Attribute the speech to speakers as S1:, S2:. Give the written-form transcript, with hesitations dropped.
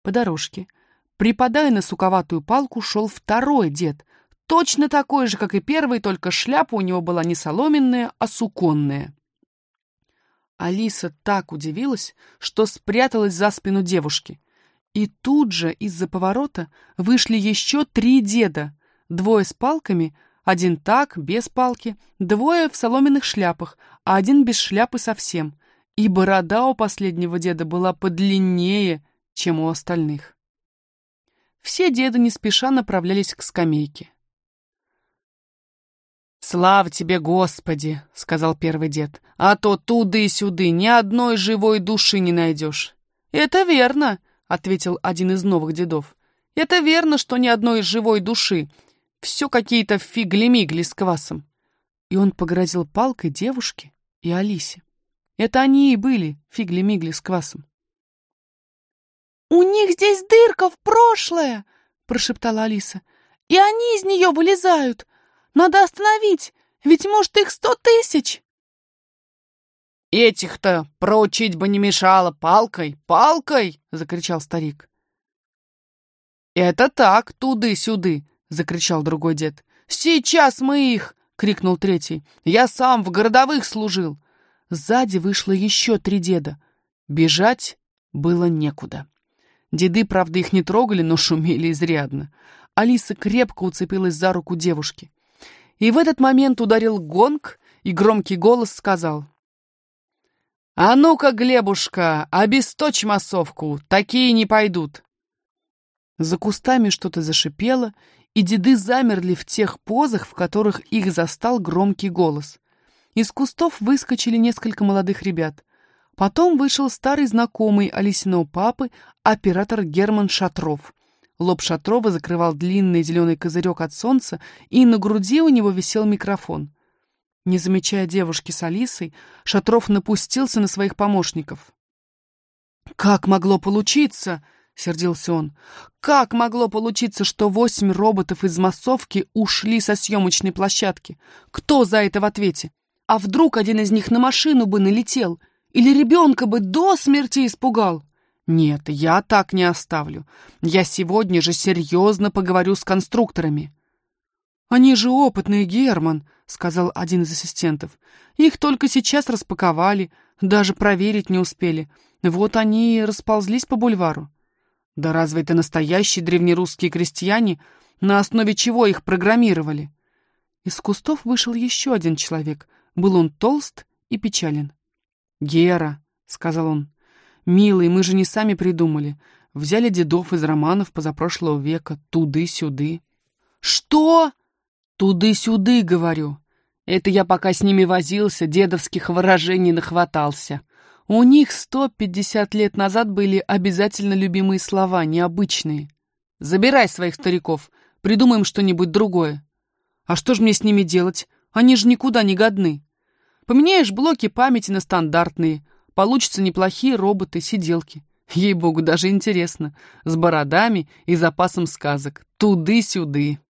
S1: По дорожке, припадая на суковатую палку, шел второй дед, точно такой же, как и первый, только шляпа у него была не соломенная, а суконная. Алиса так удивилась, что спряталась за спину девушки. И тут же из-за поворота вышли еще 3 деда, 2 с палками, 1 так, без палки, 2 в соломенных шляпах, а 1 без шляпы совсем. И борода у последнего деда была подлиннее, чем у остальных. Все деды не спеша направлялись к скамейке. «Слава тебе, Господи!» — сказал первый дед. «А то туды-сюды ни одной живой души не найдешь». «Это верно!» — ответил один из новых дедов. «Это верно, что ни одной живой души. Все какие-то фигли-мигли с квасом». И он погрозил палкой девушке и Алисе. Это они и были фигли-мигли с квасом.
S2: «У них здесь дырка в прошлое!» — прошептала Алиса. «И они из нее вылезают! Надо остановить, ведь, может, их 100 000!»
S1: «Этих-то проучить бы не мешало палкой, палкой!» — закричал старик. «Это так, туды-сюды!» — закричал другой дед. «Сейчас мы их!» — крикнул третий. «Я сам в городовых служил!» Сзади вышло еще 3 деда. Бежать было некуда. Деды, правда, их не трогали, но шумели изрядно. Алиса крепко уцепилась за руку девушки. И в этот момент ударил гонг, и громкий голос сказал: «А ну-ка, Глебушка, обесточь массовку, такие не пойдут!» За кустами что-то зашипело, и деды замерли в тех позах, в которых их застал громкий голос. Из кустов выскочили несколько молодых ребят. Потом вышел старый знакомый Алисиного папы, оператор Герман Шатров. Лоб Шатрова закрывал длинный зеленый козырек от солнца, и на груди у него висел микрофон. Не замечая девушки с Алисой, Шатров напустился на своих помощников. «Как могло получиться?» — сердился он. «Как могло получиться, что 8 роботов из массовки ушли со съемочной площадки? Кто за это в ответе? А вдруг один из них на машину бы налетел? Или ребенка бы до смерти испугал? Нет, я так не оставлю. Я сегодня же серьезно поговорю с конструкторами». «Они же опытные, Герман», — сказал один из ассистентов. «Их только сейчас распаковали, даже проверить не успели. Вот они и расползлись по бульвару». «Да разве это настоящие древнерусские крестьяне? На основе чего их программировали?» Из кустов вышел еще один человек. Был он толст и печален. «Гера», — сказал он, — «милый, мы же не сами придумали. Взяли дедов из романов позапрошлого века, туды-сюды». «Что?» «Туды-сюды, говорю. Это я пока с ними возился, дедовских выражений нахватался. У них 150 лет назад были обязательно любимые слова, необычные. Забирай своих стариков, придумаем что-нибудь другое». «А что же мне с ними делать? Они же никуда не годны. Поменяешь блоки памяти на стандартные, получатся неплохие роботы-сиделки. Ей-богу, даже интересно, с бородами и запасом сказок. Туды-сюды».